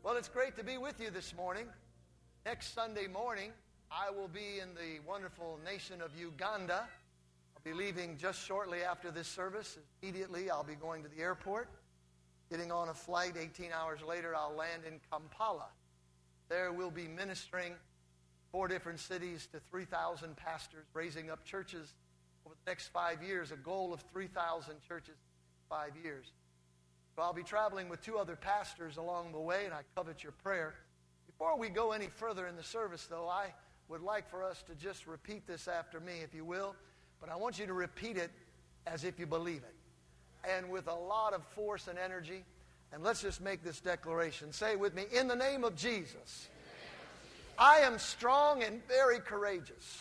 Well, it's great to be with you this morning. Next Sunday morning, I will be in the wonderful nation of Uganda. I'll be leaving just shortly after this service. Immediately, I'll be going to the airport, getting on a flight. 18 hours later, I'll land in Kampala. There we'll be ministering 4 different cities to 3,000 pastors, raising up churches over the next 5 years, a goal of 3,000 churches in 5 years. So I'll be traveling with 2 other pastors along the way, and I covet your prayer. Before we go any further in the service, though, I would like for us to just repeat this after me, if you will. But I want you to repeat it as if you believe it, and with a lot of force and energy. And let's just make this declaration. Say it with me. In the name of Jesus, I am strong and very courageous.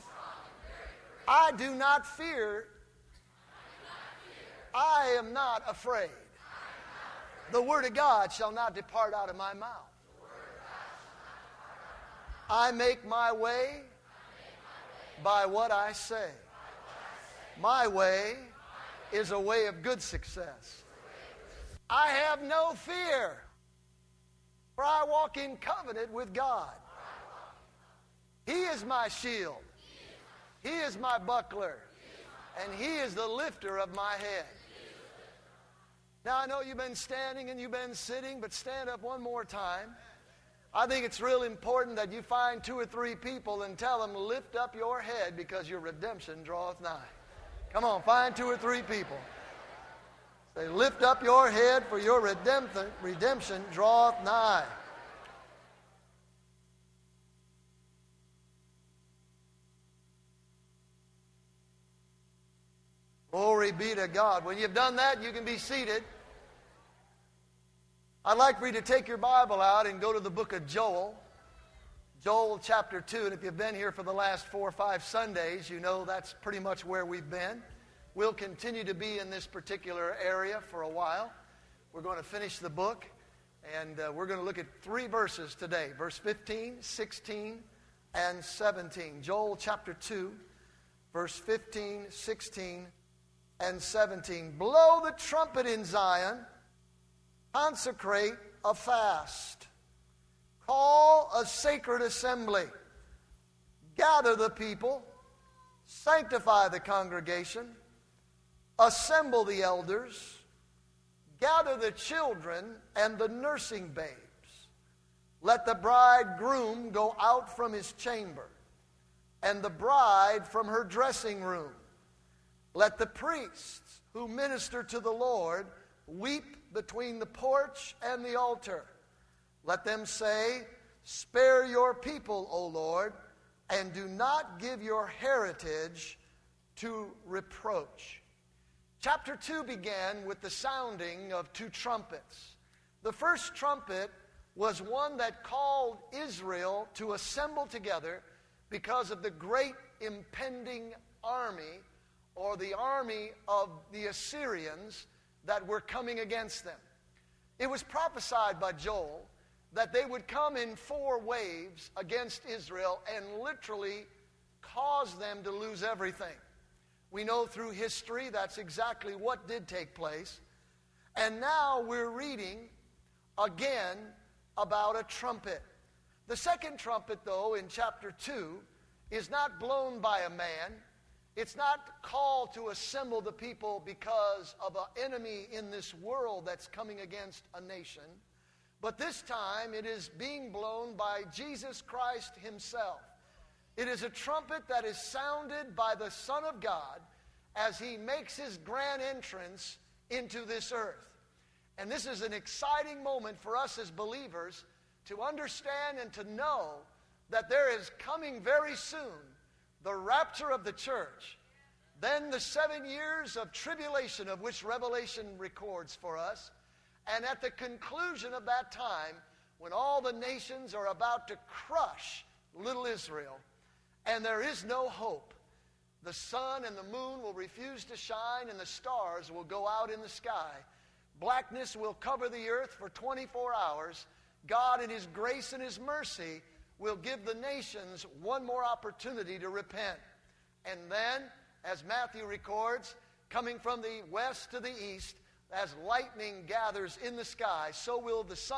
I do not fear. I am not afraid. The word of God shall not depart out of my mouth. I make my way by what I say. My way is a way of good success. I have no fear, for I walk in covenant with God. He is my shield. He is my buckler. And He is the lifter of my head. Now, I know you've been standing and you've been sitting, but stand up one more time. I think it's real important that you find 2 or 3 people and tell them, lift up your head because your redemption draweth nigh. Come on, find 2 or 3 people. Say, lift up your head for your redemption draweth nigh. Glory be to God. When you've done that, you can be seated. I'd like for you to take your Bible out and go to the book of Joel. Joel chapter 2. And if you've been here for the last 4 or 5 Sundays, you know that's pretty much where we've been. We'll continue to be in this particular area for a while. We're going to finish the book, and we're going to look at 3 verses today. Verse 15, 16, and 17. Joel chapter 2, verse 15, 16, and 17. Blow the trumpet in Zion, consecrate a fast, call a sacred assembly, gather the people, sanctify the congregation, assemble the elders, gather the children and the nursing babes. Let the bridegroom go out from his chamber, and the bride from her dressing room. Let the priests who minister to the Lord weep between the porch and the altar. Let them say, spare your people, O Lord, and do not give your heritage to reproach. Chapter 2 began with the sounding of 2 trumpets. The first trumpet was one that called Israel to assemble together because of the great impending army, or the army of the Assyrians that were coming against them. It was prophesied by Joel that they would come in 4 waves against Israel and literally cause them to lose everything. We know through history that's exactly what did take place. And now we're reading again about a trumpet. The second trumpet, though, in chapter 2, is not blown by a man. It's not called to assemble the people because of an enemy in this world that's coming against a nation. But this time it is being blown by Jesus Christ Himself. It is a trumpet that is sounded by the Son of God as He makes His grand entrance into this earth. And this is an exciting moment for us as believers to understand and to know that there is coming very soon the rapture of the church, then the 7 years of tribulation of which Revelation records for us, and at the conclusion of that time, when all the nations are about to crush little Israel, and there is no hope, the sun and the moon will refuse to shine, and the stars will go out in the sky. Blackness will cover the earth for 24 hours. God, in His grace and His mercy, will give the nations one more opportunity to repent. And then, as Matthew records, coming from the west to the east, as lightning gathers in the sky, so will the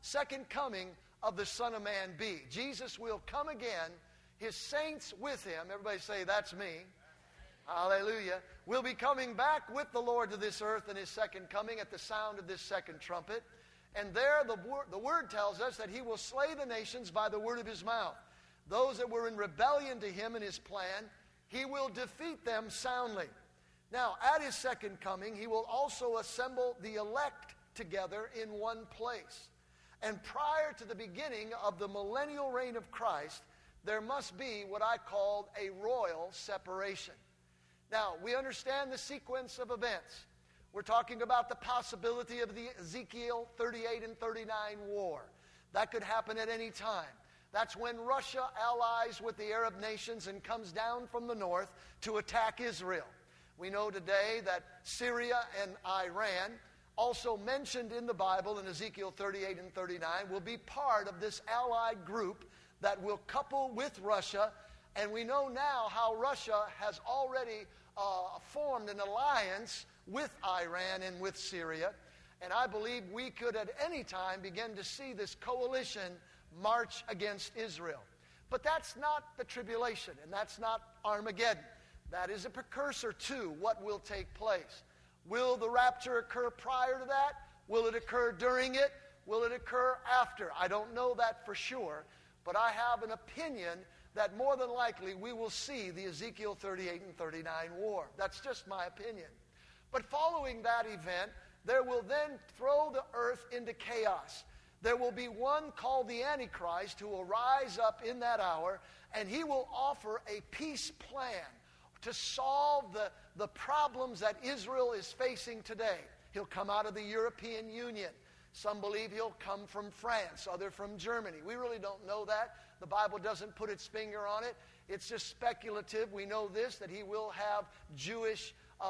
second coming of the Son of Man be. Jesus will come again, his saints with him. Everybody say, that's me. Hallelujah. We'll be coming back with the Lord to this earth in his second coming at the sound of this second trumpet. And there the word tells us that he will slay the nations by the word of his mouth. Those that were in rebellion to him and his plan, he will defeat them soundly. Now, at his second coming, he will also assemble the elect together in one place. And prior to the beginning of the millennial reign of Christ, there must be what I call a royal separation. Now, we understand the sequence of events. We're talking about the possibility of the Ezekiel 38 and 39 war. That could happen at any time. That's when Russia allies with the Arab nations and comes down from the north to attack Israel. We know today that Syria and Iran, also mentioned in the Bible in Ezekiel 38 and 39, will be part of this allied group that will couple with Russia. And we know now how Russia has already formed an alliance with Iran and with Syria. And I believe we could at any time begin to see this coalition march against Israel. But that's not the tribulation, and that's not Armageddon. That is a precursor to what will take place. Will the rapture occur prior to that? Will it occur during it? Will it occur after? I don't know that for sure, but I have an opinion that more than likely we will see the Ezekiel 38 and 39 war. That's just my opinion. But following that event, there will then throw the earth into chaos. There will be one called the Antichrist who will rise up in that hour, and he will offer a peace plan to solve the problems that Israel is facing today. He'll come out of the European Union. Some believe he'll come from France, others from Germany. We really don't know that. The Bible doesn't put its finger on it. It's just speculative. We know this, that he will have Jewish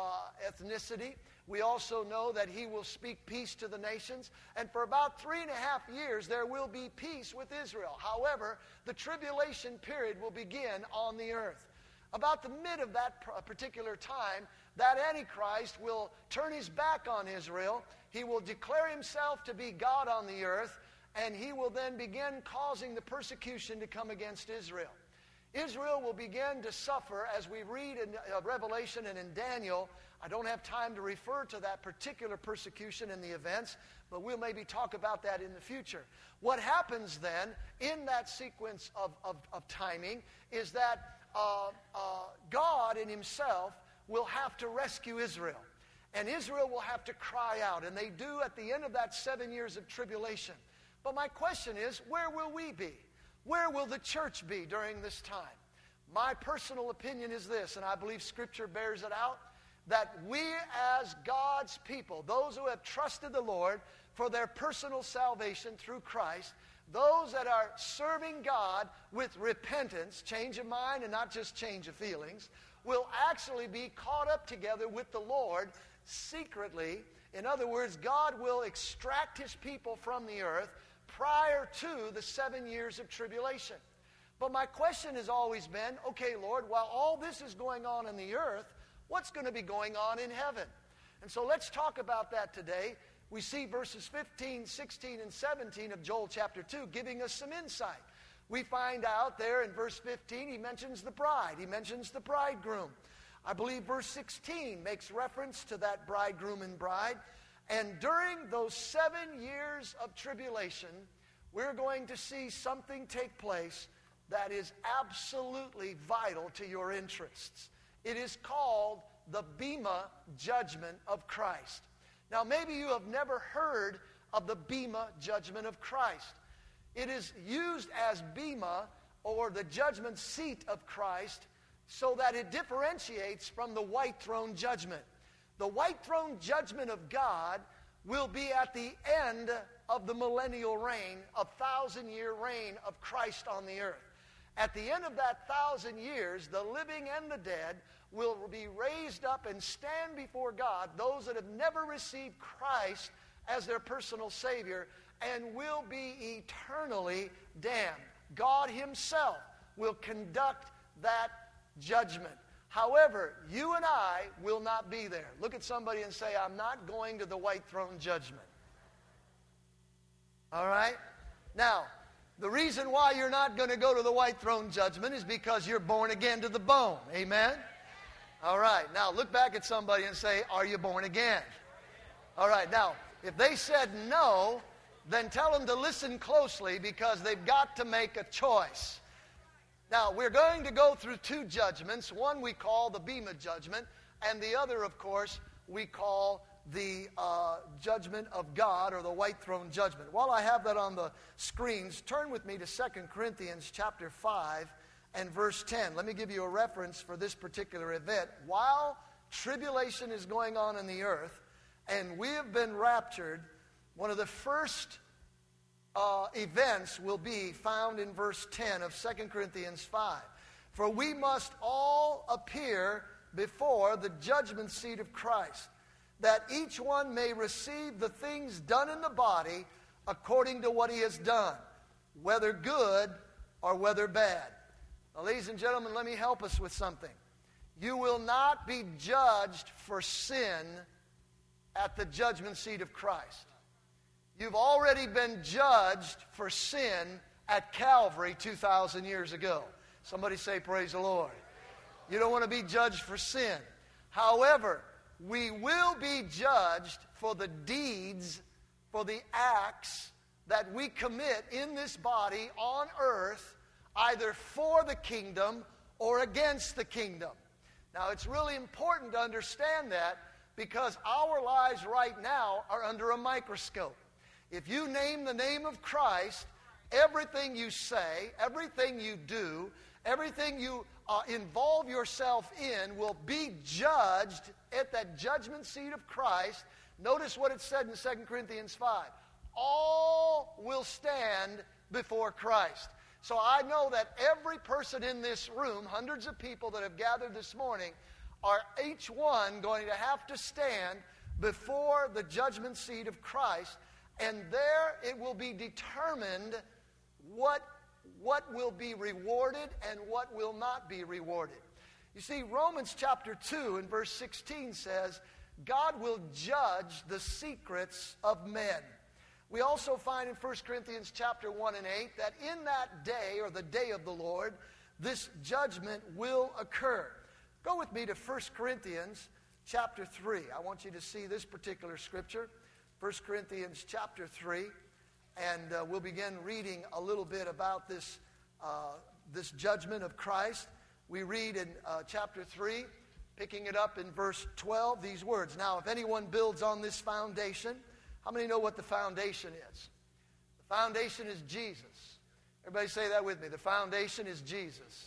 ethnicity. We also know that he will speak peace to the nations. And for about 3.5 years, there will be peace with Israel. However, the tribulation period will begin on the earth. About the mid of that particular time, that Antichrist will turn his back on Israel. He will declare himself to be God on the earth, and he will then begin causing the persecution to come against Israel. Israel will begin to suffer, as we read in Revelation and in Daniel. I don't have time to refer to that particular persecution and the events, but we'll maybe talk about that in the future. What happens then in that sequence of timing is that God in himself will have to rescue Israel. And Israel will have to cry out. And they do at the end of that 7 years of tribulation. But my question is, where will we be? Where will the church be during this time? My personal opinion is this, and I believe Scripture bears it out, that we as God's people, those who have trusted the Lord for their personal salvation through Christ, those that are serving God with repentance, change of mind and not just change of feelings, will actually be caught up together with the Lord secretly. In other words, God will extract his people from the earth prior to the 7 years of tribulation. But my question has always been, okay, Lord, while all this is going on in the earth, what's going to be going on in heaven? And so let's talk about that today. We see verses 15, 16, and 17 of Joel chapter 2 giving us some insight. We find out there in verse 15, he mentions the bride. He mentions the bridegroom. I believe verse 16 makes reference to that bridegroom and bride. And during those 7 years of tribulation, we're going to see something take place that is absolutely vital to your interests. It is called the Bema judgment of Christ. Now, maybe you have never heard of the Bema judgment of Christ. It is used as Bema, or the judgment seat of Christ, so that it differentiates from the white throne judgment. The white throne judgment of God will be at the end of the millennial reign, a 1,000-year reign of Christ on the earth. At the end of that 1,000 years, the living and the dead will be raised up and stand before God, those that have never received Christ as their personal Savior, and will be eternally damned. God himself will conduct that judgment. However, you and I will not be there. Look at somebody and say, I'm not going to the white throne judgment. All right? Now, the reason why you're not going to go to the white throne judgment is because you're born again to the bone. Amen? All right. Now, look back at somebody and say, are you born again? All right. Now, if they said no, then tell them to listen closely because they've got to make a choice. Now, we're going to go through two judgments. One we call the Bema judgment, and the other, of course, we call the judgment of God, or the white throne judgment. While I have that on the screens, turn with me to 2 Corinthians chapter 5 and verse 10. Let me give you a reference for this particular event. While tribulation is going on in the earth, and we have been raptured, one of the first events will be found in verse 10 of 2 Corinthians 5. For we must all appear before the judgment seat of Christ, that each one may receive the things done in the body according to what he has done, whether good or whether bad. Now, ladies and gentlemen, let me help us with something. You will not be judged for sin at the judgment seat of Christ. You've already been judged for sin at Calvary 2,000 years ago. Somebody say, praise the Lord. You don't want to be judged for sin. However, we will be judged for the deeds, for the acts that we commit in this body on earth, either for the kingdom or against the kingdom. Now, it's really important to understand that because our lives right now are under a microscope. If you name the name of Christ, everything you say, everything you do, everything you involve yourself in will be judged at that judgment seat of Christ. Notice what it said in 2 Corinthians 5. All will stand before Christ. So I know that every person in this room, hundreds of people that have gathered this morning, are each one going to have to stand before the judgment seat of Christ, and there it will be determined what will be rewarded and what will not be rewarded. You see, Romans chapter 2 and verse 16 says, God will judge the secrets of men. We also find in 1 Corinthians chapter 1 and 8 that in that day, or the day of the Lord, this judgment will occur. Go with me to 1 Corinthians chapter 3. I want you to see this particular scripture, 1 Corinthians chapter 3, and we'll begin reading a little bit about this judgment of Christ. We read in chapter 3, picking it up in verse 12, these words. Now, if anyone builds on this foundation, how many know what the foundation is? The foundation is Jesus. Everybody say that with me. The foundation is Jesus.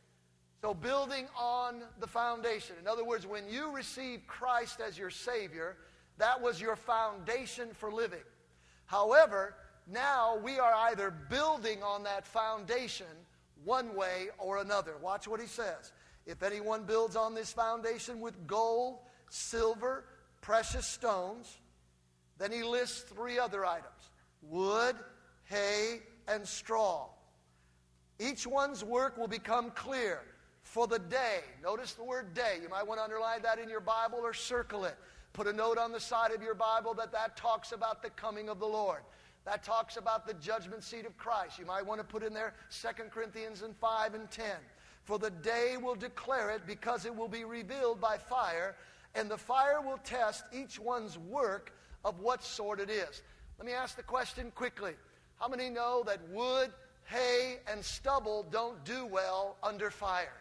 So building on the foundation. In other words, when you received Christ as your Savior, that was your foundation for living. However, now we are either building on that foundation one way or another. Watch what he says. If anyone builds on this foundation with gold, silver, precious stones, then he lists three other items: wood, hay, and straw. Each one's work will become clear, for the day. Notice the word day. You might want to underline that in your Bible or circle it. Put a note on the side of your Bible that talks about the coming of the Lord. That talks about the judgment seat of Christ. You might want to put in there 2 Corinthians 5 and 10. For the day will declare it, because it will be revealed by fire, and the fire will test each one's work of what sort it is. Let me ask the question quickly. How many know that wood, hay, and stubble don't do well under fire?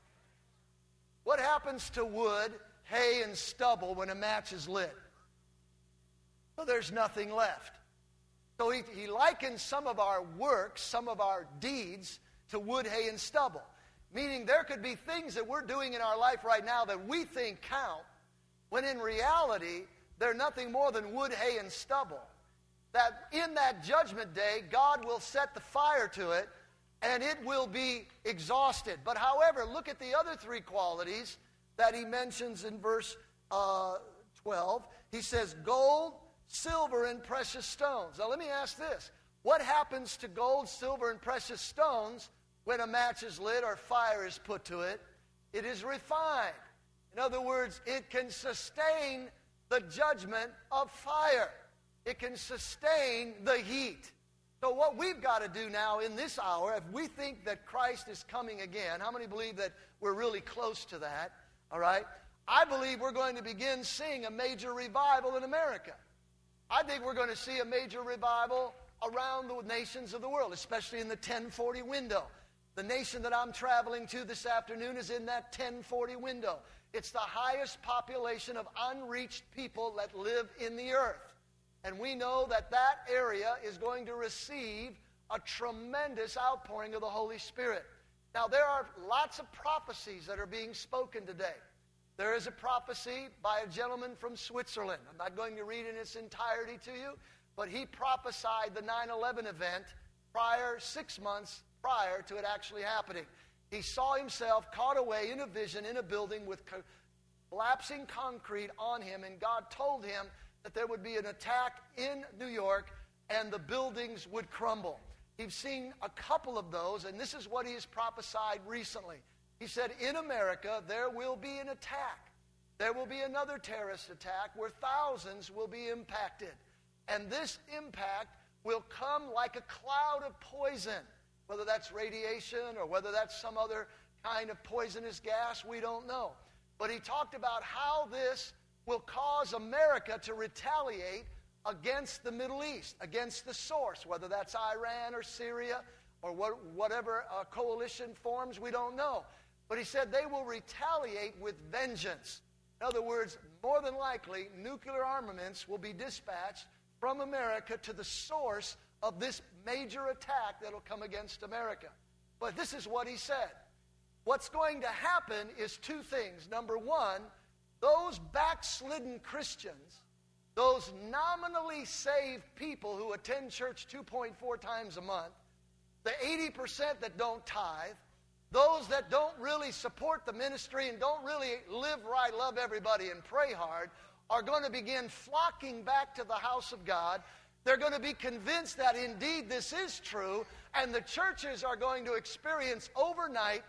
What happens to wood, hay, and stubble when a match is lit? Well, there's nothing left. So he likens some of our works, some of our deeds, to wood, hay, and stubble. Meaning there could be things that we're doing in our life right now that we think count, when in reality, they're nothing more than wood, hay, and stubble. That in that judgment day, God will set the fire to it, and it will be exhausted. But however, look at the other three qualities that he mentions in verse 12. He says gold, silver, and precious stones. Now let me ask this. What happens to gold, silver, and precious stones when a match is lit or fire is put to it? It is refined. In other words, it can sustain the judgment of fire. It can sustain the heat. So what we've got to do now in this hour, if we think that Christ is coming again, how many believe that we're really close to that? All right? I believe we're going to begin seeing a major revival in America. I think we're going to see a major revival around the nations of the world, especially in the 1040 window. The nation that I'm traveling to this afternoon is in that 1040 window. It's the highest population of unreached people that live in the earth. And we know that that area is going to receive a tremendous outpouring of the Holy Spirit. Now, there are lots of prophecies that are being spoken today. There is a prophecy by a gentleman from Switzerland. I'm not going to read in its entirety to you, but he prophesied the 9/11 event 6 months prior to it actually happening. He saw himself caught away in a vision in a building with collapsing concrete on him, and God told him that there would be an attack in New York and the buildings would crumble. He's seen a couple of those, and this is what he has prophesied recently. He said, in America, there will be an attack. There will be another terrorist attack where thousands will be impacted. And this impact will come like a cloud of poison. Whether that's radiation or whether that's some other kind of poisonous gas, we don't know. But he talked about how this will cause America to retaliate against the Middle East, against the source, whether that's Iran or Syria or whatever coalition forms, we don't know. But he said they will retaliate with vengeance. In other words, more than likely, nuclear armaments will be dispatched from America to the source of this major attack that will come against America. But this is what he said. What's going to happen is two things. Number one, those backslidden Christians, those nominally saved people who attend church 2.4 times a month, the 80% that don't tithe, those that don't really support the ministry and don't really live right, love everybody, and pray hard, are going to begin flocking back to the house of God. They're going to be convinced that indeed this is true, and the churches are going to experience overnight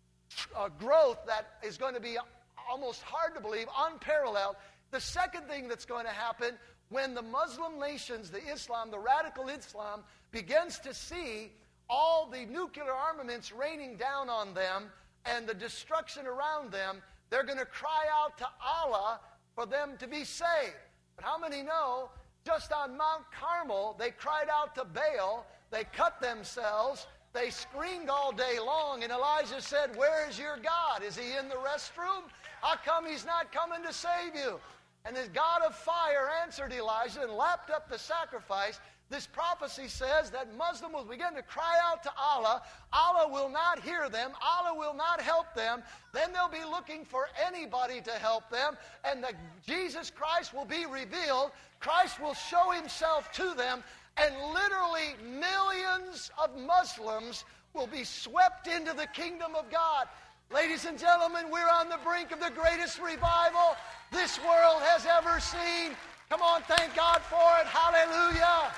growth that is going to be almost hard to believe, unparalleled. The second thing that's going to happen, when the Muslim nations, the Islam, the radical Islam, begins to see all the nuclear armaments raining down on them and the destruction around them, they're going to cry out to Allah for them to be saved. But how many know, just on Mount Carmel, they cried out to Baal, they cut themselves, they screamed all day long, and Elijah said, where is your God? Is he in the restroom? How come he's not coming to save you? And the God of fire answered Elijah and lapped up the sacrifice. This prophecy says that Muslims will begin to cry out to Allah. Allah will not hear them. Allah will not help them. Then they'll be looking for anybody to help them. And that Jesus Christ will be revealed. Christ will show himself to them. And literally millions of Muslims will be swept into the kingdom of God. Ladies and gentlemen, we're on the brink of the greatest revival this world has ever seen. Come on, thank God for it. Hallelujah.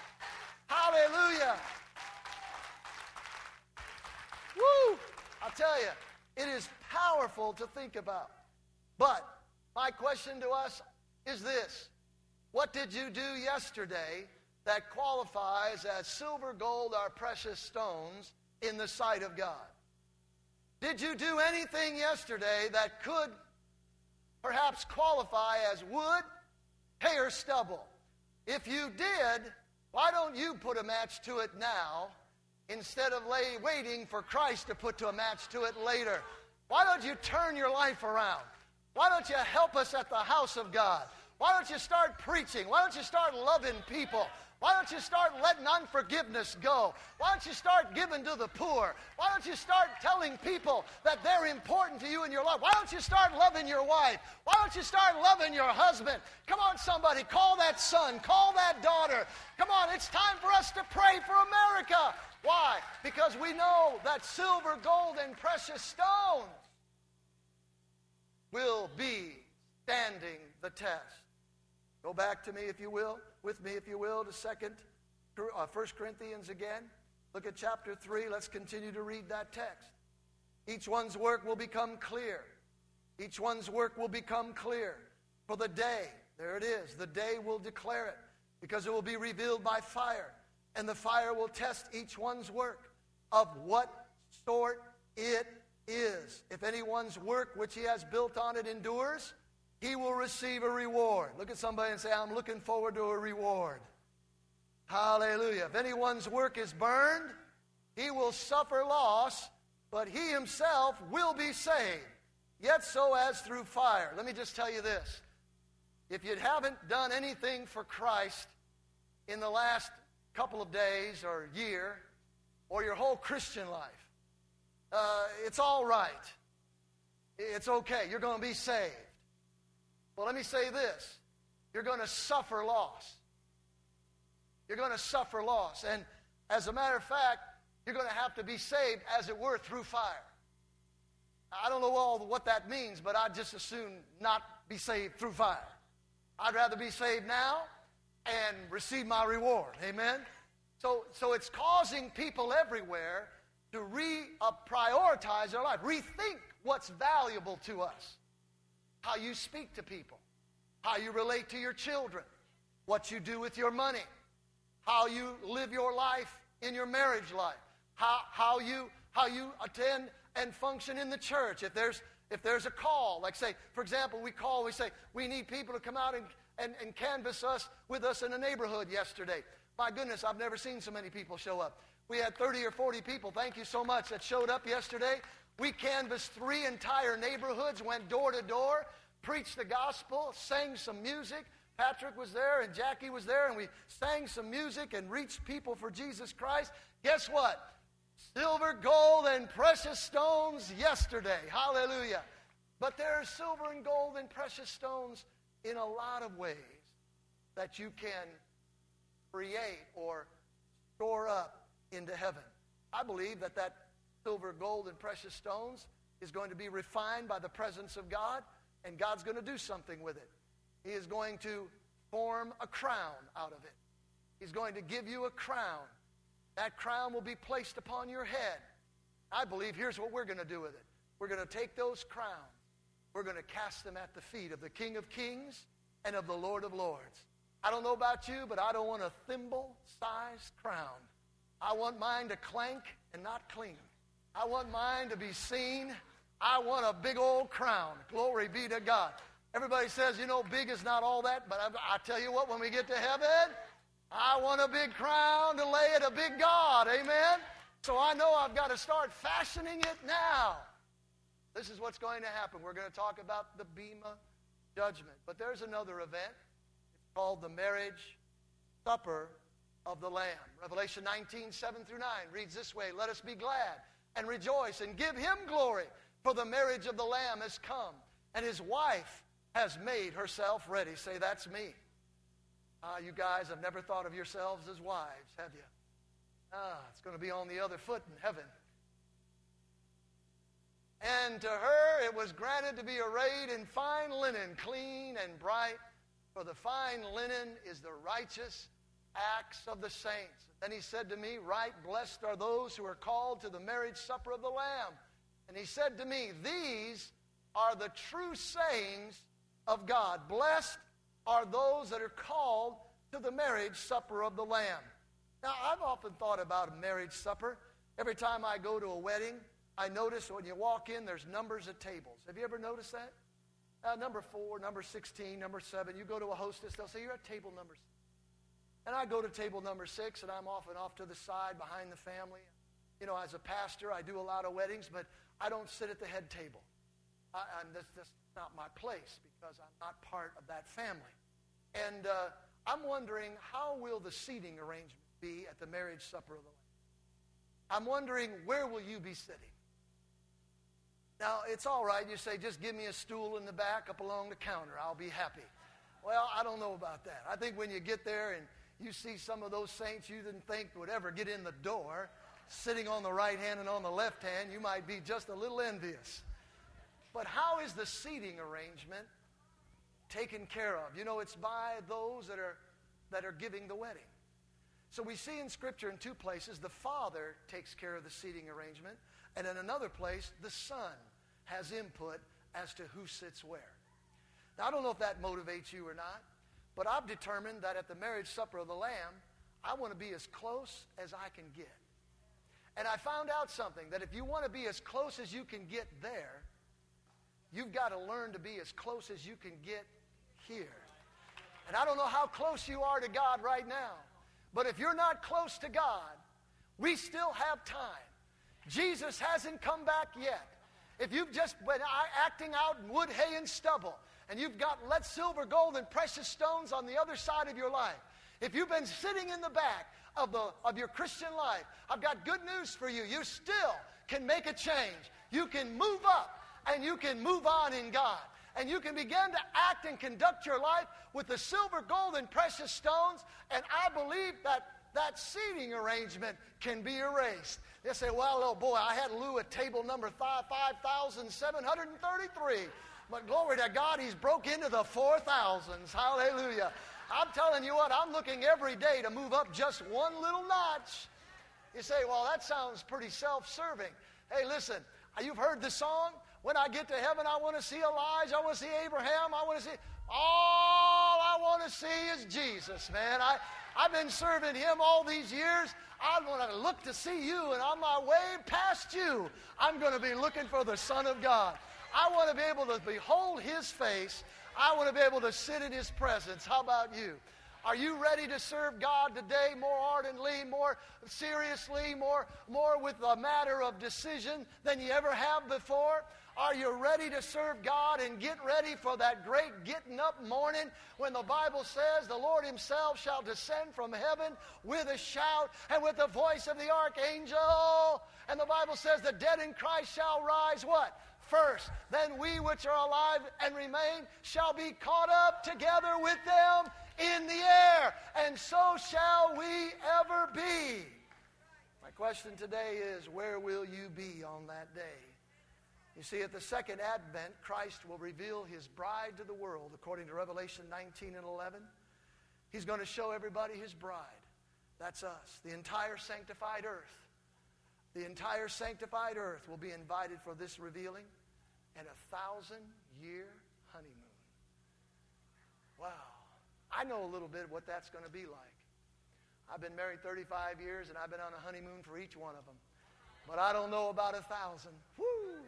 Hallelujah. Woo! I'll tell you, it is powerful to think about. But my question to us is this. What did you do yesterday that qualifies as silver, gold, or precious stones in the sight of God? Did you do anything yesterday that could perhaps qualify as wood, hay, or stubble? If you did, why don't you put a match to it now instead of waiting for Christ to put a match to it later? Why don't you turn your life around? Why don't you help us at the house of God? Why don't you start preaching? Why don't you start loving people? Why don't you start letting unforgiveness go? Why don't you start giving to the poor? Why don't you start telling people that they're important to you in your life? Why don't you start loving your wife? Why don't you start loving your husband? Come on, somebody, call that son, call that daughter. Come on, it's time for us to pray for America. Why? Because we know that silver, gold, and precious stones will be standing the test. Go back to me, if you will, with me, if you will, to 1 Corinthians again. Look at chapter 3. Let's continue to read that text. Each one's work will become clear. Each one's work will become clear. For the day, there it is, the day will declare it. because it will be revealed by fire, and the fire will test each one's work of what sort it is. If anyone's work which he has built on it endures, he will receive a reward. Look at somebody and say, I'm looking forward to a reward. Hallelujah. If anyone's work is burned, he will suffer loss, but he himself will be saved, yet so as through fire. Let me just tell you this. If you haven't done anything for Christ in the last couple of days or year or your whole Christian life, it's all right. It's okay. You're going to be saved. Well, let me say this. You're going to suffer loss. You're going to suffer loss. And as a matter of fact, you're going to have to be saved, as it were, through fire. I don't know what that means, but I'd just as soon not be saved through fire. I'd rather be saved now and receive my reward. Amen? So it's causing people everywhere to prioritize their life, rethink what's valuable to us. How you speak to people, how you relate to your children, what you do with your money, how you live your life in your marriage life, how you attend and function in the church. If there's a call, like say, for example, we say, we need people to come out and canvass with us in a neighborhood yesterday. My goodness, I've never seen so many people show up. We had 30 or 40 people, thank you so much, that showed up yesterday. We canvassed 3 entire neighborhoods, went door to door, preached the gospel, sang some music. Patrick was there and Jackie was there, and we sang some music and reached people for Jesus Christ. Guess what? Silver, gold, and precious stones yesterday. Hallelujah. But there's silver and gold and precious stones in a lot of ways that you can create or store up into heaven. I believe that silver, gold, and precious stones is going to be refined by the presence of God, and God's going to do something with it. He is going to form a crown out of it. He's going to give you a crown. That crown will be placed upon your head. I believe here's what we're going to do with it. We're going to take those crowns. We're going to cast them at the feet of the King of Kings and of the Lord of Lords. I don't know about you, but I don't want a thimble-sized crown. I want mine to clank and not cling. I want mine to be seen. I want a big old crown. Glory be to God. Everybody says, big is not all that, but I tell you what, when we get to heaven, I want a big crown to lay at a big God. Amen? So I know I've got to start fashioning it now. This is what's going to happen. We're going to talk about the Bema judgment. But there's another event. It's called the marriage supper of the Lamb. Revelation 19, 7 through 9 reads this way, let us be glad and rejoice and give him glory, for the marriage of the Lamb has come, and his wife has made herself ready. Say, that's me. You guys have never thought of yourselves as wives, have you? It's going to be on the other foot in heaven. And to her it was granted to be arrayed in fine linen, clean and bright, for the fine linen is the righteous acts of the saints. Then he said to me, right, blessed are those who are called to the marriage supper of the Lamb. And he said to me, these are the true sayings of God. Blessed are those that are called to the marriage supper of the Lamb. Now, I've often thought about a marriage supper. Every time I go to a wedding, I notice when you walk in, there's numbers of tables. Have you ever noticed that? Number 4, number 16, number 7. You go to a hostess, they'll say, you're at table number 6. And I go to table number 6, and I'm often off to the side behind the family. As a pastor, I do a lot of weddings, but I don't sit at the head table. That's not my place because I'm not part of that family. And I'm wondering, how will the seating arrangement be at the marriage supper of the Lamb? I'm wondering, where will you be sitting? Now, it's all right. You say, just give me a stool in the back up along the counter. I'll be happy. Well, I don't know about that. I think when you get there and you see some of those saints you didn't think would ever get in the door, sitting on the right hand and on the left hand, you might be just a little envious. But how is the seating arrangement taken care of? It's by those that are giving the wedding. So we see in Scripture in 2 places, the Father takes care of the seating arrangement, and in another place, the Son has input as to who sits where. Now, I don't know if that motivates you or not, But I've determined that at the marriage supper of the Lamb, I want to be as close as I can get. And I found out something, that if you want to be as close as you can get there, you've got to learn to be as close as you can get here. And I don't know how close you are to God right now, but if you're not close to God, we still have time. Jesus hasn't come back yet. If you've just been acting out in wood, hay, and stubble, and you've got lead, silver, gold, and precious stones on the other side of your life, if you've been sitting in the back of your Christian life, I've got good news for you. You still can make a change. You can move up, and you can move on in God. And you can begin to act and conduct your life with the silver, gold, and precious stones. And I believe that seating arrangement can be erased. They say, well, oh boy, I had Lou at table number 5,733. But glory to God, he's broke into the 4,000s. Hallelujah. I'm telling you what, I'm looking every day to move up just one little notch. You say, well, that sounds pretty self-serving. Hey, listen, you've heard the song? When I get to heaven, I want to see Elijah, I want to see Abraham, I want to see... All I want to see is Jesus, man. I've been serving him all these years. I want to look to see you, and on my way past you, I'm going to be looking for the Son of God. I want to be able to behold his face. I want to be able to sit in his presence. How about you? Are you ready to serve God today more ardently, more seriously, more with a matter of decision than you ever have before? Are you ready to serve God and get ready for that great getting up morning when the Bible says the Lord himself shall descend from heaven with a shout and with the voice of the archangel? And the Bible says the dead in Christ shall rise what? First. Then we which are alive and remain shall be caught up together with them in the air. And so shall we ever be. My question today is, where will you be on that day? You see, at the second advent, Christ will reveal his bride to the world, according to Revelation 19 and 11. He's going to show everybody his bride. That's us, the entire sanctified earth. The entire sanctified earth will be invited for this revealing and 1,000-year honeymoon. Wow. I know a little bit what that's going to be like. I've been married 35 years, and I've been on a honeymoon for each one of them. But I don't know about 1,000. Woo!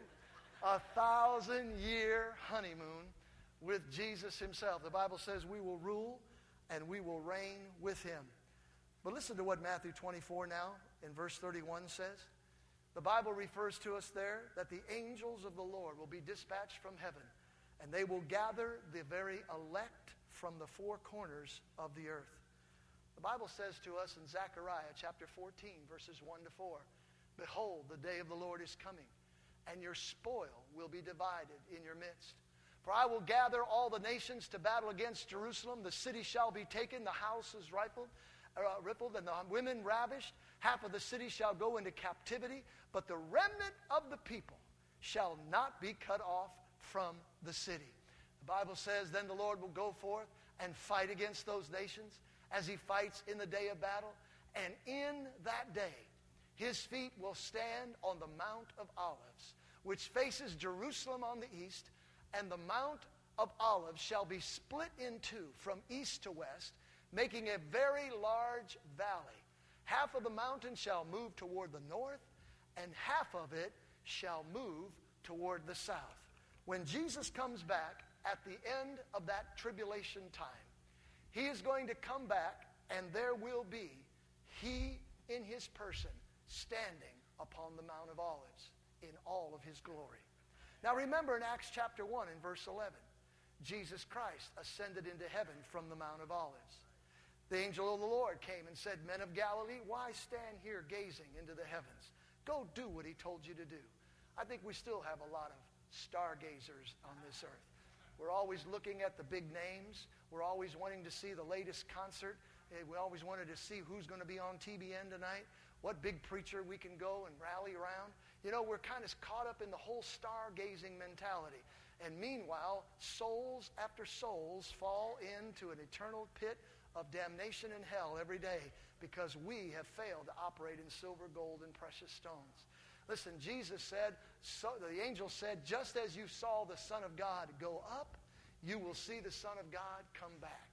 1,000-year honeymoon with Jesus himself. The Bible says we will rule and we will reign with him. But listen to what Matthew 24 now in verse 31 says. The Bible refers to us there that the angels of the Lord will be dispatched from heaven, and they will gather the very elect from the four corners of the earth. The Bible says to us in Zechariah chapter 14, verses 1 to 4, behold, the day of the Lord is coming, and your spoil will be divided in your midst. For I will gather all the nations to battle against Jerusalem. The city shall be taken, the houses rippled, and the women ravished. Half of the city shall go into captivity, but the remnant of the people shall not be cut off from the city. The Bible says, then the Lord will go forth and fight against those nations as he fights in the day of battle. And in that day, his feet will stand on the Mount of Olives, which faces Jerusalem on the east, and the Mount of Olives shall be split in two from east to west, making a very large valley. Half of the mountain shall move toward the north, and half of it shall move toward the south. When Jesus comes back at the end of that tribulation time, he is going to come back, and there will be he in his person standing upon the Mount of Olives in all of his glory. Now remember in Acts chapter 1 and verse 11, Jesus Christ ascended into heaven from the Mount of Olives. The angel of the Lord came and said, men of Galilee, why stand here gazing into the heavens? Go do what he told you to do. I think we still have a lot of stargazers on this earth. We're always looking at the big names. We're always wanting to see the latest concert. We always wanted to see who's going to be on TBN tonight, what big preacher we can go and rally around. You know, we're kind of caught up in the whole stargazing mentality. And meanwhile, souls after souls fall into an eternal pit of damnation and hell every day because we have failed to operate in silver, gold, and precious stones. Listen, Jesus said, the angel said, just as you saw the Son of God go up, you will see the Son of God come back.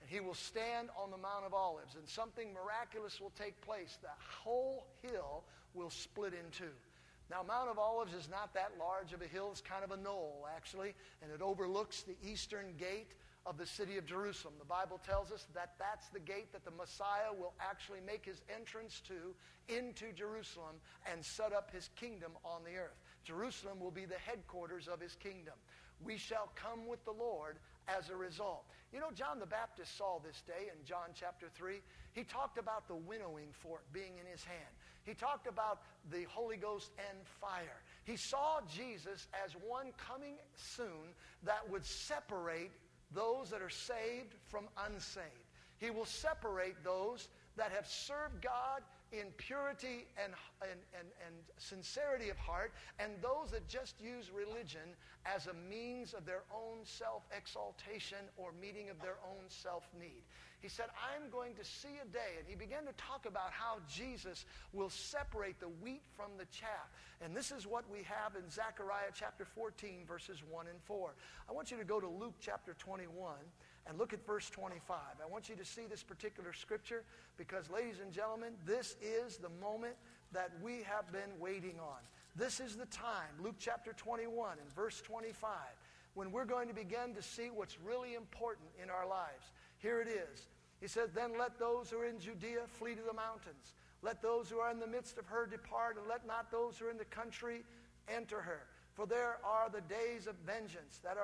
And he will stand on the Mount of Olives, and something miraculous will take place. The whole hill will split in two. Now, Mount of Olives is not that large of a hill. It's kind of a knoll, actually, and it overlooks the eastern gate of the city of Jerusalem. The Bible tells us that that's the gate that the Messiah will actually make his entrance to into Jerusalem and set up his kingdom on the earth. Jerusalem will be the headquarters of his kingdom. We shall come with the Lord as a result. You know, John the Baptist saw this day in John chapter 3. He talked about the winnowing fork being in his hand. He talked about the Holy Ghost and fire. He saw Jesus as one coming soon that would separate those that are saved from unsaved. He will separate those that have served God in purity and sincerity of heart, and those that just use religion as a means of their own self-exaltation or meeting of their own self-need. He said, I'm going to see a day, and he began to talk about how Jesus will separate the wheat from the chaff. And this is what we have in Zechariah chapter 14, verses 1 and 4. I want you to go to Luke chapter 21 and look at verse 25. I want you to see this particular scripture because, ladies and gentlemen, this is the moment that we have been waiting on. This is the time, Luke chapter 21 and verse 25, when we're going to begin to see what's really important in our lives. Here it is. He says, then let those who are in Judea flee to the mountains. Let those who are in the midst of her depart, and let not those who are in the country enter her. For there are the days of vengeance, that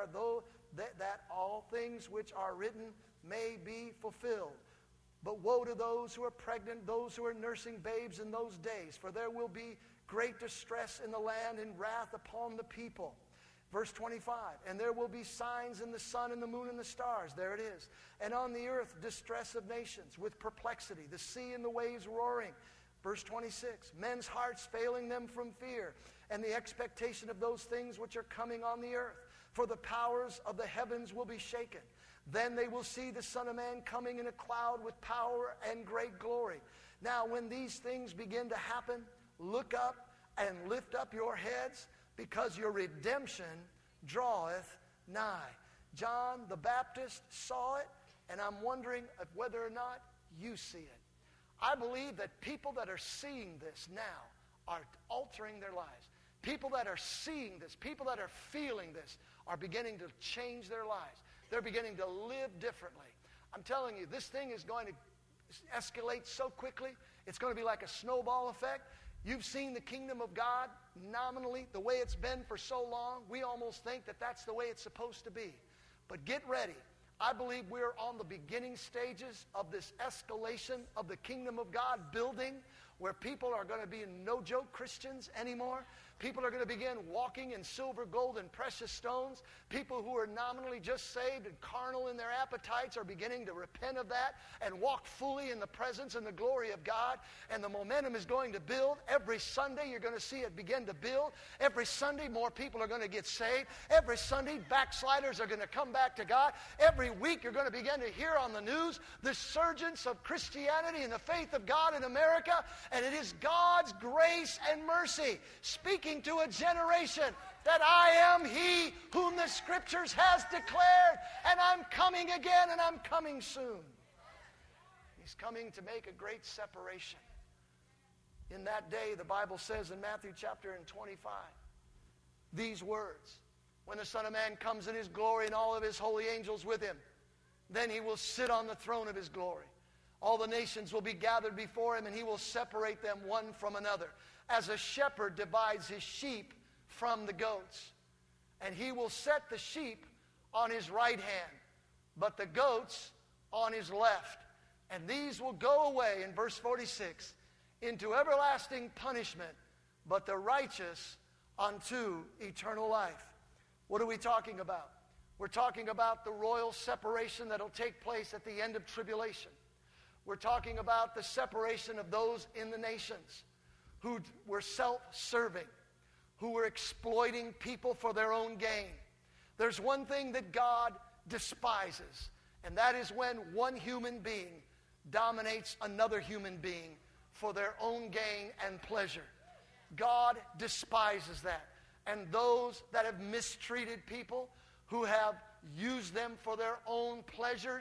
all things which are written may be fulfilled. But woe to those who are pregnant, those who are nursing babes in those days, for there will be great distress in the land and wrath upon the people. Verse 25, and there will be signs in the sun and the moon and the stars. There it is. And on the earth distress of nations with perplexity, the sea and the waves roaring. Verse 26, men's hearts failing them from fear and the expectation of those things which are coming on the earth. For the powers of the heavens will be shaken. Then they will see the Son of Man coming in a cloud with power and great glory. Now when these things begin to happen, look up and lift up your heads, because your redemption draweth nigh. John the Baptist saw it, and I'm wondering whether or not you see it. I believe that people that are seeing this now are altering their lives. People that are seeing this, people that are feeling this, are beginning to change their lives. They're beginning to live differently. I'm telling you, this thing is going to escalate so quickly, it's going to be like a snowball effect. You've seen the kingdom of God nominally the way it's been for so long. We almost think that that's the way it's supposed to be. But get ready. I believe we're on the beginning stages of this escalation of the kingdom of God building, where people are going to be no-joke Christians anymore. People are going to begin walking in silver, gold, and precious stones. People who are nominally just saved and carnal in their appetites are beginning to repent of that and walk fully in the presence and the glory of God. And the momentum is going to build. Every Sunday you're going to see it begin to build. Every Sunday more people are going to get saved. Every Sunday backsliders are going to come back to God. Every week you're going to begin to hear on the news the surgence of Christianity and the faith of God in America. And it is God's grace and mercy speaking to a generation that I am He whom the Scriptures has declared, and I'm coming again, and I'm coming soon. He's coming to make a great separation. In that day, the Bible says in Matthew chapter 25, these words, when the Son of Man comes in His glory and all of His holy angels with Him, then He will sit on the throne of His glory. All the nations will be gathered before Him, and He will separate them one from another, as a shepherd divides his sheep from the goats. And He will set the sheep on His right hand, but the goats on His left. And these will go away, in verse 46, into everlasting punishment, but the righteous unto eternal life. What are we talking about? We're talking about the royal separation that will take place at the end of tribulation. We're talking about the separation of those in the nations who were self-serving, who were exploiting people for their own gain. There's one thing that God despises, and that is when one human being dominates another human being for their own gain and pleasure. God despises that. And those that have mistreated people, who have used them for their own pleasures,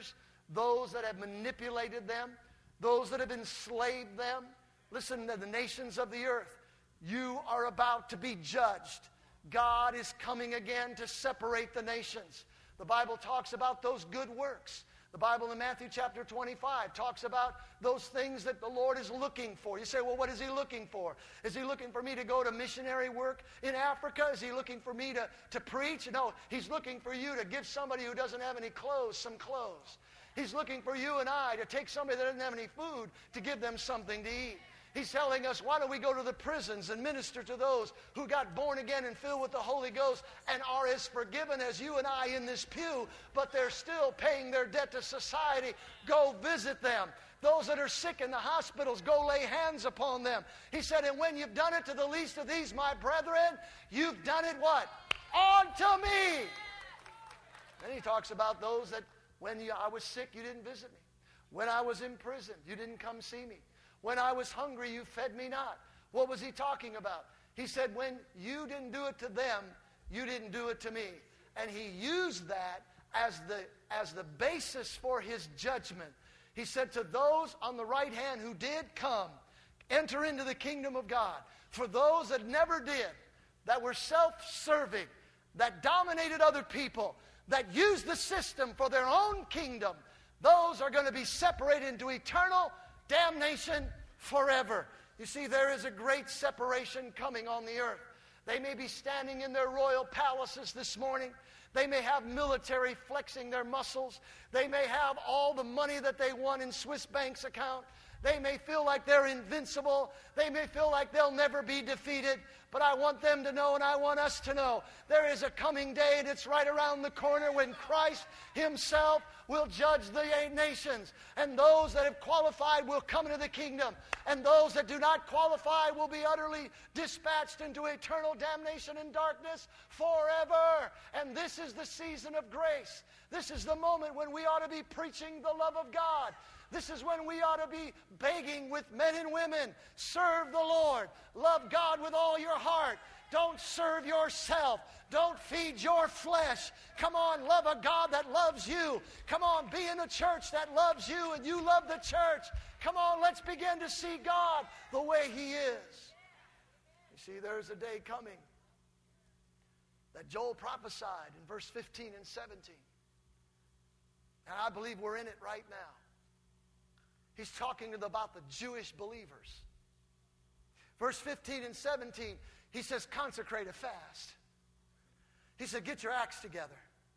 those that have manipulated them, those that have enslaved them. Listen to the nations of the earth. You are about to be judged. God is coming again to separate the nations. The Bible talks about those good works. The Bible in Matthew chapter 25 talks about those things that the Lord is looking for. You say, well, what is He looking for? Is He looking for me to go to missionary work in Africa? Is He looking for me to preach? No, He's looking for you to give somebody who doesn't have any clothes some clothes. He's looking for you and I to take somebody that doesn't have any food to give them something to eat. He's telling us, why don't we go to the prisons and minister to those who got born again and filled with the Holy Ghost and are as forgiven as you and I in this pew, but they're still paying their debt to society. Go visit them. Those that are sick in the hospitals, go lay hands upon them. He said, and when you've done it to the least of these, my brethren, you've done it what? Unto me. Then he talks about those that when I was sick, you didn't visit me. When I was in prison, you didn't come see me. When I was hungry, you fed me not. What was he talking about? He said, when you didn't do it to them, you didn't do it to me. And he used that as the basis for his judgment. He said, to those on the right hand who did come, enter into the kingdom of God. For those that never did, that were self-serving, that dominated other people, that used the system for their own kingdom, those are going to be separated into eternal damnation forever. You see, there is a great separation coming on the earth. They may be standing in their royal palaces this morning. They may have military flexing their muscles. They may have all the money that they won in Swiss bank's account. They may feel like they're invincible. They may feel like they'll never be defeated. But I want them to know, and I want us to know, there is a coming day, and it's right around the corner when Christ Himself will judge the nations. And those that have qualified will come into the kingdom. And those that do not qualify will be utterly dispatched into eternal damnation and darkness forever. And this is the season of grace. This is the moment when we ought to be preaching the love of God. This is when we ought to be begging with men and women, serve the Lord. Love God with all your heart. Don't serve yourself. Don't feed your flesh. Come on, love a God that loves you. Come on, be in a church that loves you and you love the church. Come on, let's begin to see God the way He is. You see, there's a day coming that Joel prophesied in verse 15 and 17. And I believe we're in it right now. He's talking about the Jewish believers. Verse 15 and 17, he says, consecrate a fast. He said, get your acts together.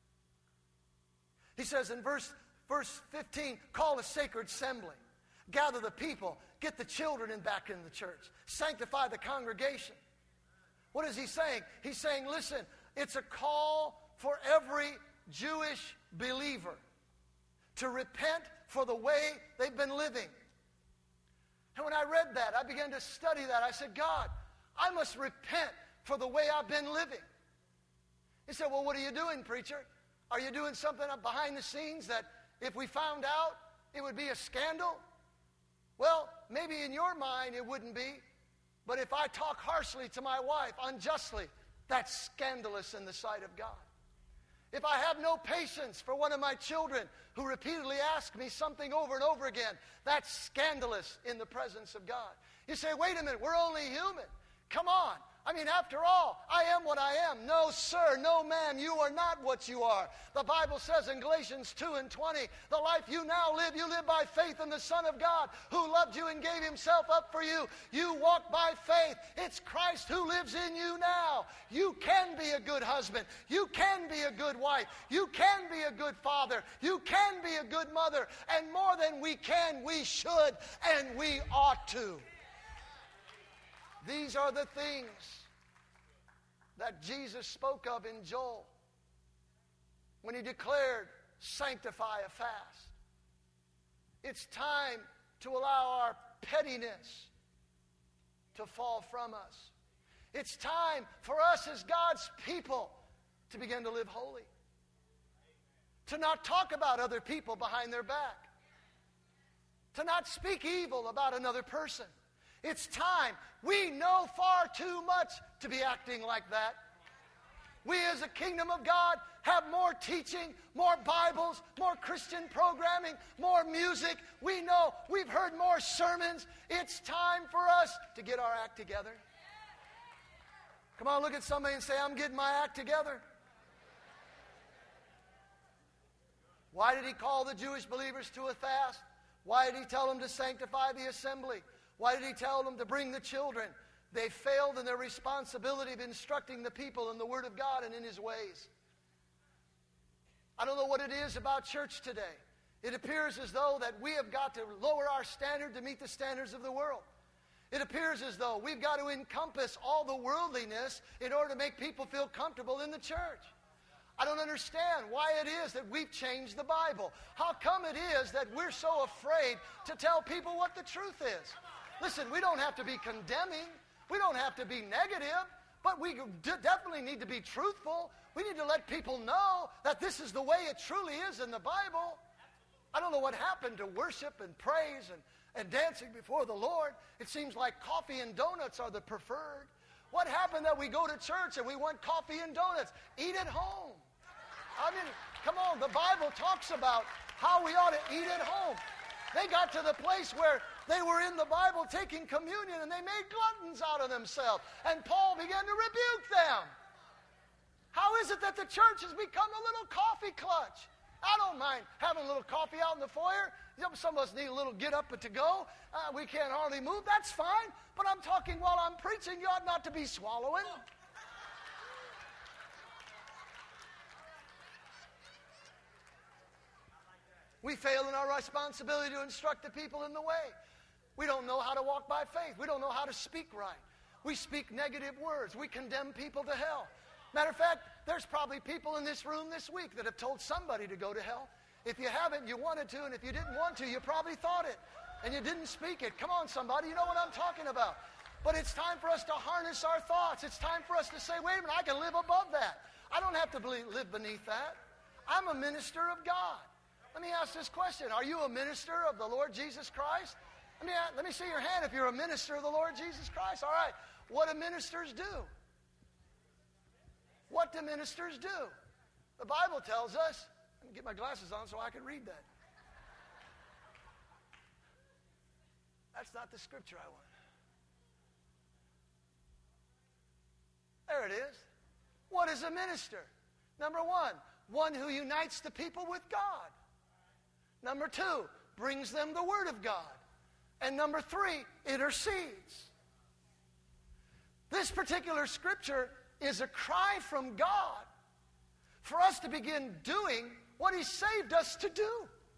He says in verse 15, call a sacred assembly. Gather the people. Get the children back in the church. Sanctify the congregation. What is he saying? He's saying, listen, it's a call for every Jewish believer to repent for the way they've been living. And when I read that, I began to study that. I said, God, I must repent for the way I've been living. He said, well, what are you doing, preacher? Are you doing something behind the scenes that if we found out, it would be a scandal? Well, maybe in your mind it wouldn't be. But if I talk harshly to my wife, unjustly, that's scandalous in the sight of God. If I have no patience for one of my children who repeatedly ask me something over and over again, that's scandalous in the presence of God. You say, wait a minute, we're only human. Come on. I mean, after all, I am what I am. No, sir, no, ma'am, you are not what you are. The Bible says in Galatians 2 and 20, the life you now live, you live by faith in the Son of God who loved you and gave Himself up for you. You walk by faith. It's Christ who lives in you now. You can be a good husband. You can be a good wife. You can be a good father. You can be a good mother. And more than we can, we should, and we ought to. These are the things that Jesus spoke of in Joel when He declared, sanctify a fast. It's time to allow our pettiness to fall from us. It's time for us as God's people to begin to live holy. To not talk about other people behind their back. To not speak evil about another person. It's time. We know far too much to be acting like that. We as a kingdom of God have more teaching, more Bibles, more Christian programming, more music. We know we've heard more sermons. It's time for us to get our act together. Come on, look at somebody and say, I'm getting my act together. Why did he call the Jewish believers to a fast? Why did he tell them to sanctify the assembly? Why did he tell them to bring the children? They failed in their responsibility of instructing the people in the Word of God and in His ways. I don't know what it is about church today. It appears as though that we have got to lower our standard to meet the standards of the world. It appears as though we've got to encompass all the worldliness in order to make people feel comfortable in the church. I don't understand why it is that we've changed the Bible. How come it is that we're so afraid to tell people what the truth is? Listen, we don't have to be condemning. We don't have to be negative. But we definitely need to be truthful. We need to let people know that this is the way it truly is in the Bible. I don't know what happened to worship and praise and dancing before the Lord. It seems like coffee and donuts are the preferred. What happened that we go to church and we want coffee and donuts? Eat at home. I mean, come on, the Bible talks about how we ought to eat at home. They got to the place where they were in the Bible taking communion and they made gluttons out of themselves. And Paul began to rebuke them. How is it that the church has become a little coffee clutch? I don't mind having a little coffee out in the foyer. Some of us need a little get up to go. We can't hardly move. That's fine. But I'm talking while I'm preaching. You ought not to be swallowing. We fail in our responsibility to instruct the people in the way. We don't know how to walk by faith. We don't know how to speak right. We speak negative words. We condemn people to hell. Matter of fact, there's probably people in this room this week that have told somebody to go to hell. If you haven't, you wanted to, and if you didn't want to, you probably thought it, and you didn't speak it. Come on, somebody, you know what I'm talking about. But it's time for us to harness our thoughts. It's time for us to say, wait a minute, I can live above that. I don't have to live beneath that. I'm a minister of God. Let me ask this question. Are you a minister of the Lord Jesus Christ? Let me see your hand if you're a minister of the Lord Jesus Christ. All right. What do ministers do? What do ministers do? The Bible tells us, let me get my glasses on so I can read that. That's not the scripture I want. There it is. What is a minister? Number one who unites the people with God. Number two, brings them the Word of God. And number three, intercedes. This particular scripture is a cry from God for us to begin doing what He saved us to do.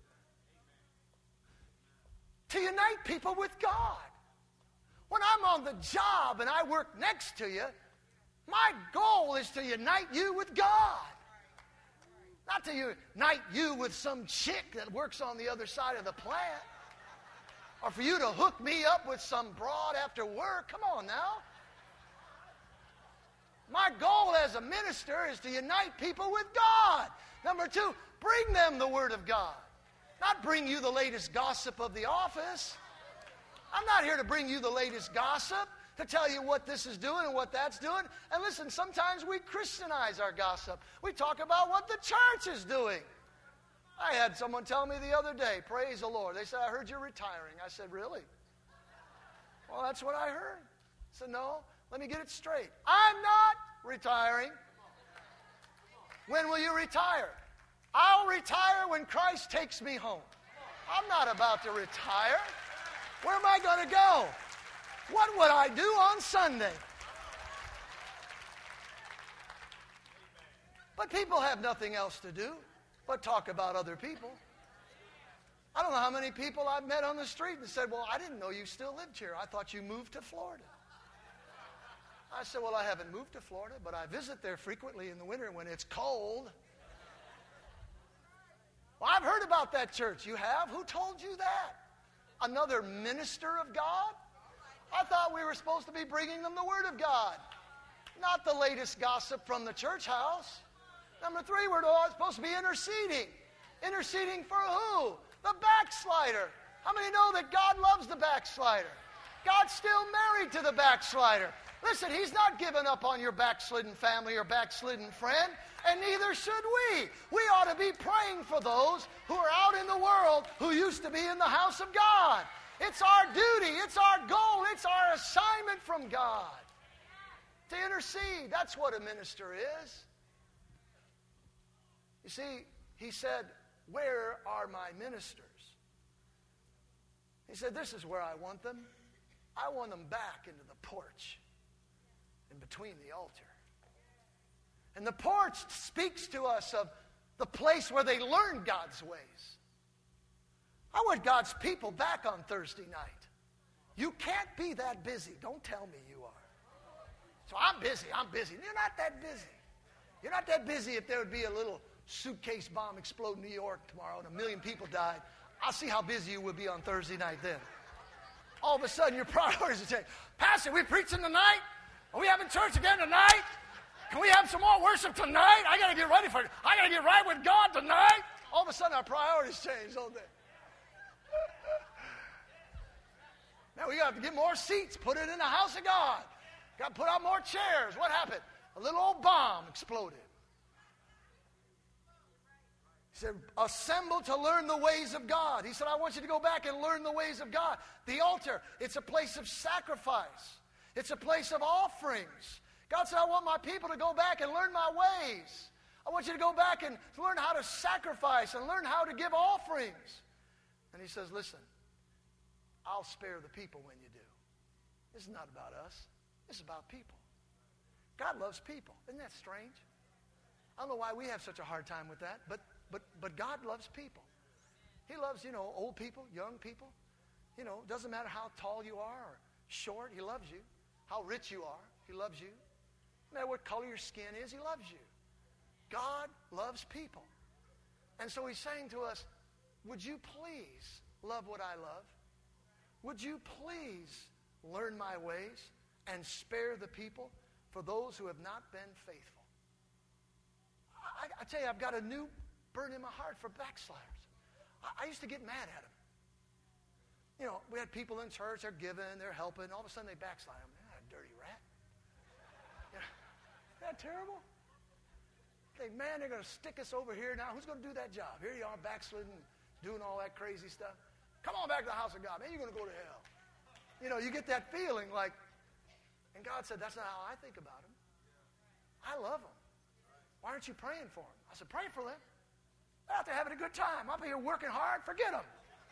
To unite people with God. When I'm on the job and I work next to you, my goal is to unite you with God. Not to unite you with some chick that works on the other side of the plant. Or for you to hook me up with some broad after work. Come on now. My goal as a minister is to unite people with God. Number two, bring them the Word of God. Not bring you the latest gossip of the office. I'm not here to bring you the latest gossip, to tell you what this is doing and what that's doing. And listen, sometimes we Christianize our gossip. We talk about what the church is doing. I had someone tell me the other day, praise the Lord. They said, I heard you're retiring. I said, really? Well, that's what I heard. I said, no, let me get it straight. I'm not retiring. When will you retire? I'll retire when Christ takes me home. I'm not about to retire. Where am I going to go? What would I do on Sunday? But people have nothing else to do but talk about other people. I don't know how many people I've met on the street and said, well, I didn't know you still lived here. I thought you moved to Florida. I said, well, I haven't moved to Florida, but I visit there frequently in the winter when it's cold. Well, I've heard about that church. You have? Who told you that? Another minister of God? I thought we were supposed to be bringing them the Word of God, not the latest gossip from the church house. Number three, we're supposed to be interceding. Interceding for who? The backslider. How many know that God loves the backslider? God's still married to the backslider. Listen, He's not given up on your backslidden family or backslidden friend, and neither should we. We ought to be praying for those who are out in the world who used to be in the house of God. It's our duty, it's our goal, it's our assignment from God to intercede. That's what a minister is. You see, He said, where are my ministers? He said, this is where I want them. I want them back into the porch in between the altar. And the porch speaks to us of the place where they learn God's ways. I want God's people back on Thursday night. You can't be that busy. Don't tell me you are. So I'm busy. You're not that busy. You're not that busy if there would be a little suitcase bomb explode in New York tomorrow and 1 million people died. I'll see how busy you will be on Thursday night then. All of a sudden, your priorities will change. Pastor, we preaching tonight? Are we having church again tonight? Can we have some more worship tonight? I got to get ready for it. I got to get right with God tonight. All of a sudden, our priorities change, don't they? Now, we got to get more seats, put it in the house of God. Got to put out more chairs. What happened? A little old bomb exploded. He said, assemble to learn the ways of God. He said, I want you to go back and learn the ways of God. The altar, it's a place of sacrifice. It's a place of offerings. God said, I want my people to go back and learn my ways. I want you to go back and learn how to sacrifice and learn how to give offerings. And He says, listen, I'll spare the people when you do. This is not about us. This is about people. God loves people. Isn't that strange? I don't know why we have such a hard time with that, but God loves people. He loves, old people, young people. Doesn't matter how tall you are or short, He loves you. How rich you are, He loves you. No matter what color your skin is, He loves you. God loves people. And so He's saying to us, would you please love what I love? Would you please learn my ways and spare the people for those who have not been faithful? I tell you, I've got a new burn in my heart for backsliders. I used to get mad at them. We had people in church, they're giving, they're helping, all of a sudden they backslide. I'm like, a dirty rat. Isn't that terrible? Think, man, they're going to stick us over here now. Who's going to do that job? Here you are backsliding, doing all that crazy stuff. Come on back to the house of God. Man, you're going to go to hell. You get that feeling like, and God said, that's not how I think about them. I love them. Why aren't you praying for them? I said, pray for them. They're out there having a good time. I'm here working hard. Forget them.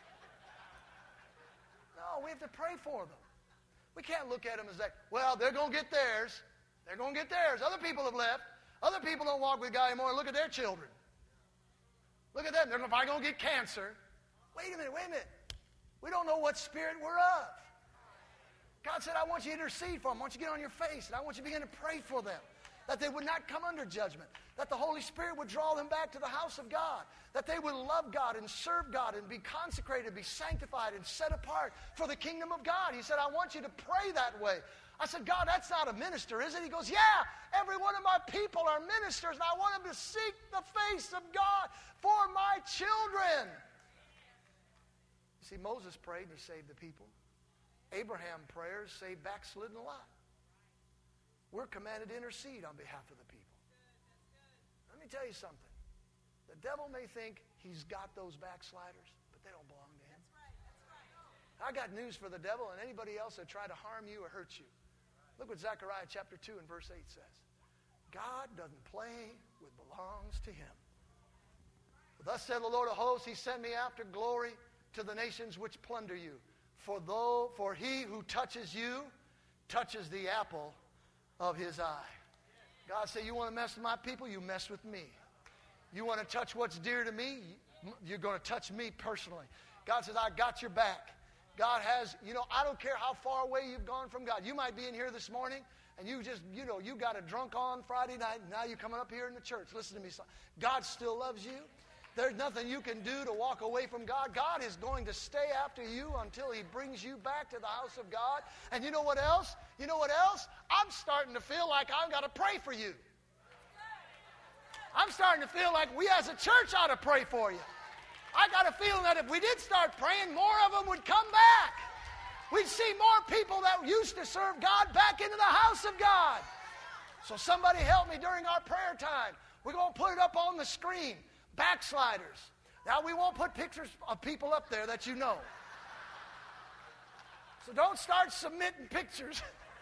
No, we have to pray for them. We can't look at them and say, well, they're going to get theirs. They're going to get theirs. Other people have left. Other people don't walk with God anymore. Look at their children. Look at them. They're probably going to get cancer. Wait a minute. We don't know what spirit we're of. God said, I want you to intercede for them. I want you to get on your face, and I want you to begin to pray for them, that they would not come under judgment, that the Holy Spirit would draw them back to the house of God, that they would love God and serve God and be consecrated, be sanctified and set apart for the kingdom of God. He said, I want you to pray that way. I said, God, that's not a minister, is it? He goes, yeah, every one of my people are ministers, and I want them to seek the face of God for my children. You see, Moses prayed and he saved the people. Abraham prayers saved backslidden a lot. We're commanded to intercede on behalf of the people. Let me tell you something. The devil may think he's got those backsliders, but they don't belong to him. I got news for the devil and anybody else that try to harm you or hurt you. Look what Zechariah chapter 2 and verse 8 says. God doesn't play with belongs to him. Thus said the Lord of hosts, He sent me after glory to the nations which plunder you. For he who touches you touches the apple of His eye. God said, you want to mess with my people? You mess with me. You want to touch what's dear to me? You're going to touch me personally. God says, I got your back. God has, I don't care how far away you've gone from God. You might be in here this morning and you just, you got a drunk on Friday night and now you're coming up here in the church. Listen to me, son. God still loves you. There's nothing you can do to walk away from God. God is going to stay after you until He brings you back to the house of God. And you know what else? I'm starting to feel like I've got to pray for you. I'm starting to feel like we as a church ought to pray for you. I got a feeling that if we did start praying, more of them would come back. We'd see more people that used to serve God back into the house of God. So somebody help me during our prayer time. We're going to put it up on the screen. Backsliders. Now, we won't put pictures of people up there that you know. So don't start submitting pictures.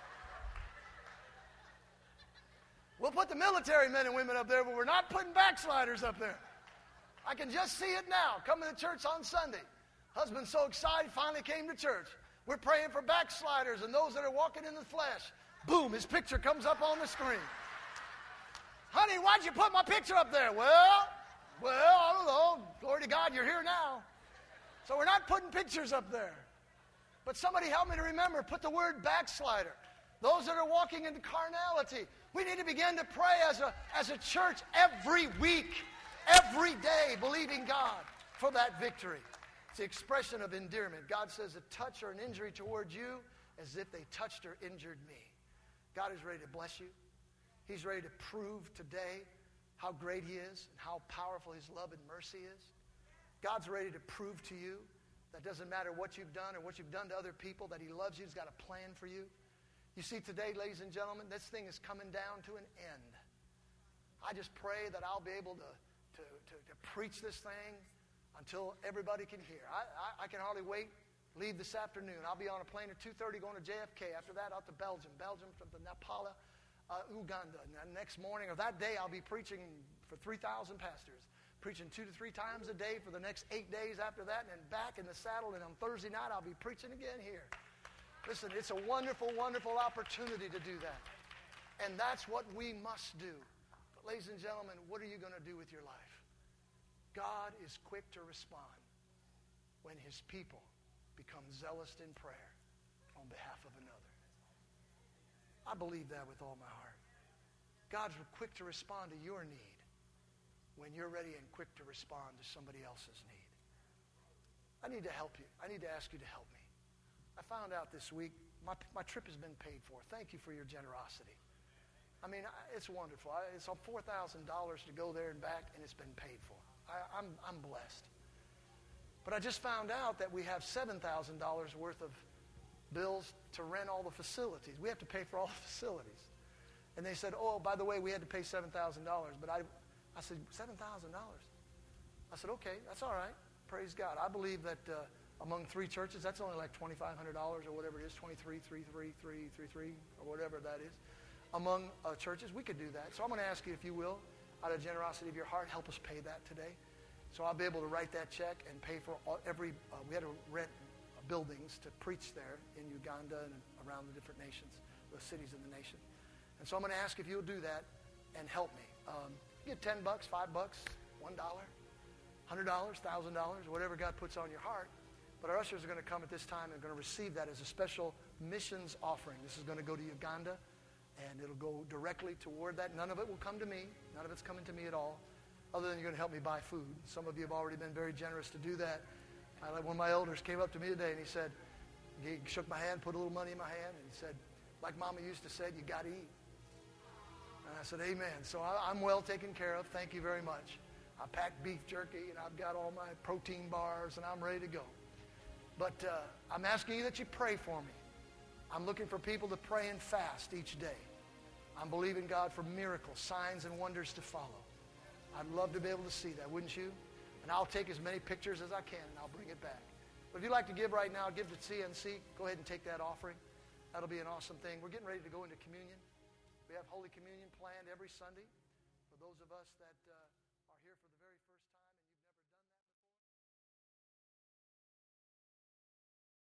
We'll put the military men and women up there, but we're not putting backsliders up there. I can just see it now. Coming to church on Sunday. Husband's so excited, finally came to church. We're praying for backsliders and those that are walking in the flesh. Boom, his picture comes up on the screen. Honey, why'd you put my picture up there? Well, I don't know. Glory to God, you're here now. So we're not putting pictures up there. But somebody help me to remember, put the word backslider. Those that are walking in carnality. We need to begin to pray as a church every week, every day, believing God for that victory. It's the expression of endearment. God says a touch or an injury toward you as if they touched or injured me. God is ready to bless you. He's ready to prove today how great He is and how powerful His love and mercy is. God's ready to prove to you that doesn't matter what you've done or what you've done to other people, that He loves you. He's got a plan for you. You see, today, ladies and gentlemen, this thing is coming down to an end. I just pray that I'll be able to preach this thing until everybody can hear. I can hardly wait. Leave this afternoon. I'll be on a plane at 2:30 going to JFK. After that, out to Belgium. Belgium from the Napala, Uganda. And the next morning or that day, I'll be preaching for 3,000 pastors. Preaching 2 to 3 times a day for the next 8 days after that, and then back in the saddle. And on Thursday night, I'll be preaching again here. Listen, it's a wonderful, wonderful opportunity to do that. And that's what we must do. But ladies and gentlemen, what are you going to do with your life? God is quick to respond when His people become zealous in prayer on behalf of another. I believe that with all my heart. God's quick to respond to your need when you're ready and quick to respond to somebody else's need. I need to help you. I need to ask you to help me. I found out this week my trip has been paid for. Thank you for your generosity. I mean, it's wonderful. It's $4,000 to go there and back, and it's been paid for. I'm blessed. But I just found out that we have $7,000 worth of bills to rent all the facilities. We have to pay for all the facilities. And they said, oh, by the way, we had to pay $7,000. But I said, $7,000? I said, okay, that's all right. Praise God. I believe that among 3 churches, that's only like $2,500 or whatever it is, 23,333 or whatever that is. Among churches, we could do that. So I'm going to ask you, if you will, out of generosity of your heart, help us pay that today. So I'll be able to write that check and pay for we had to rent buildings to preach there in Uganda and around the different nations, the cities in the nation. And so I'm going to ask if you'll do that and help me. You get $10, $5, $1, $100, $1,000, whatever God puts on your heart. But our ushers are going to come at this time and going to receive that as a special missions offering. This is going to go to Uganda, and it'll go directly toward that. None of it will come to me. None of it's coming to me at all, other than you're going to help me buy food. Some of you have already been very generous to do that. One of my elders came up to me today, and he said, he shook my hand, put a little money in my hand, and he said, like Mama used to say, you got to eat. And I said, amen. So I'm well taken care of. Thank you very much. I packed beef jerky, and I've got all my protein bars, and I'm ready to go. But I'm asking you that you pray for me. I'm looking for people to pray and fast each day. I'm believing God for miracles, signs, and wonders to follow. I'd love to be able to see that, wouldn't you? And I'll take as many pictures as I can, and I'll bring it back. But if you'd like to give right now, give to CNC. Go ahead and take that offering. That'll be an awesome thing. We're getting ready to go into communion. We have Holy Communion planned every Sunday for those of us that...